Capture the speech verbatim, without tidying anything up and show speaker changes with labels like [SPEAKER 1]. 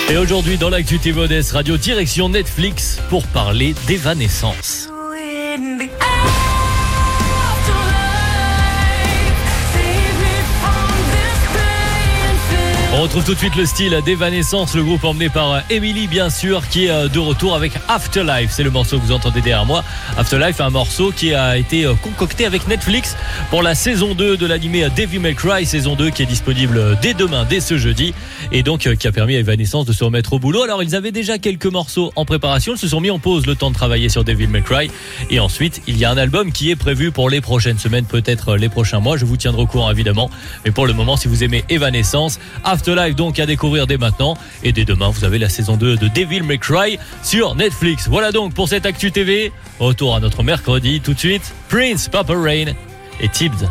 [SPEAKER 1] Et aujourd'hui, dans l'actu T V O D S Radio, direction Netflix pour parler d'Evanescence. On retrouve tout de suite le style d'Evanescence, le groupe emmené par Emily bien sûr, qui est de retour avec Afterlife. C'est le morceau que vous entendez derrière moi. Afterlife, un morceau qui a été concocté avec Netflix pour la saison deux de l'animé Devil May Cry, saison deux qui est disponible dès demain, dès ce jeudi, et donc qui a permis à Evanescence de se remettre au boulot. Alors ils avaient déjà quelques morceaux en préparation, ils se sont mis en pause le temps de travailler sur Devil May Cry, et ensuite il y a un album qui est prévu pour les prochaines semaines, peut-être les prochains mois. Je vous tiendrai au courant évidemment, mais pour le moment, si vous aimez Evanescence, Afterlife donc à découvrir dès maintenant, et dès demain vous avez la saison deux de Devil May Cry sur Netflix. Voilà donc pour cette Actu T V. Retour à notre mercredi. Tout de suite, Prince, Purple Rain et Tibbs.